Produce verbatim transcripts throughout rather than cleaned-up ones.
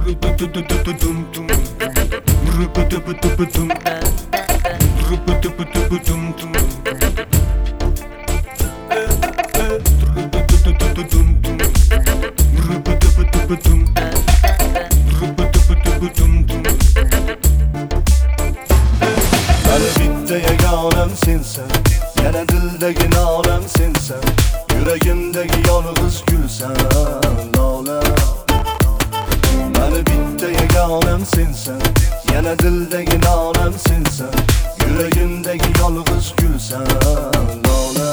Kalbimde yeganem sensen, yana dildagi nolam sensan, yuragimdagi yolg'iz gulsan lola. Mani bitta yeganem sensan, yana dildagi nolam sensan, yuragimdagi yolg'iz gulsan lola.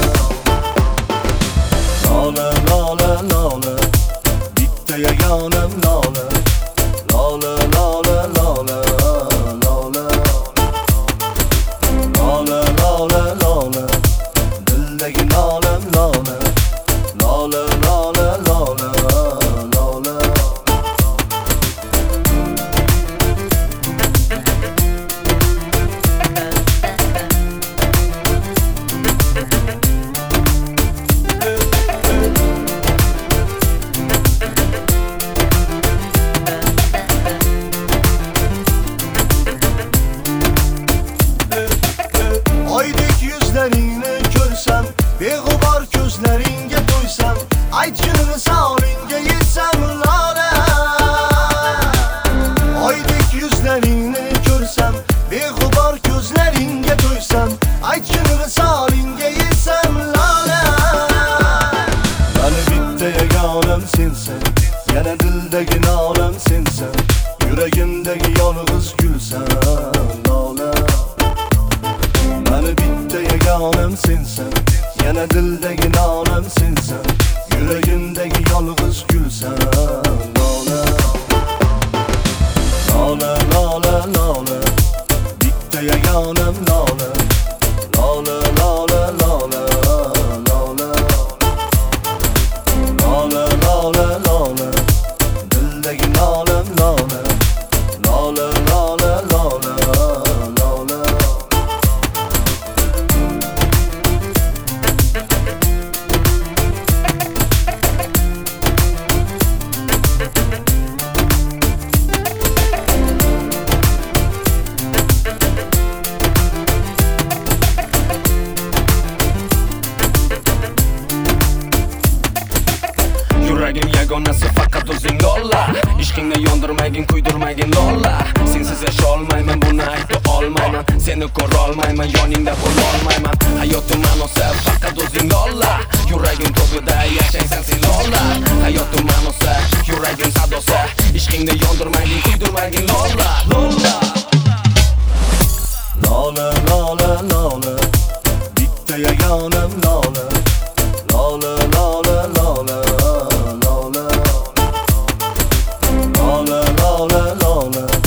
Lola lola lola, bitta yeganem lola. Lola lola lola lola. Lola lola lola, dildagi nolam lola. Lola lola lola lola. Oydek yüzlerini görsem, beg'ubor ko'zlaringga to'ysam, aytganini savringga yetsam lola. Oydek yüzlerini görsem, beg'ubor ko'zlaringga to'ysam, aytganini savringga yetsam lola. Mani bitta yeganem sensan, yana dildagi nolam sensan, yuragimdagi yolg'iz gulsan lola. Mani bitta yeganem sensan, yana dildagi nolam sensan, yuragimdagi yolg'iz gulsan lola. Lola lola lola, bitta yeganem lola. Lola lola lola lola. Lola lola lola, dildagi nolam lola. Lola lola lola lola. Yuragim yagonasi faqat o'zing lola. Ishqingni yondirmagin, kuydirmagin lola. Sensiz yasha olmayman, buni ayta olmayman. Seni ko'ra olmayman, yoningda bo'la olmayman. Hayotim ma'nosi faqat o'zing lola. Yuragim to'g'rida yashang sensin lola. Hayotim ma'nosi, yuragim sadosi. Ishqingni yondirmagin, kuydirmagin lola. Lola. Lola lola lola, bitta yeganem lola. Lola lola lola lola. Lola lola lola,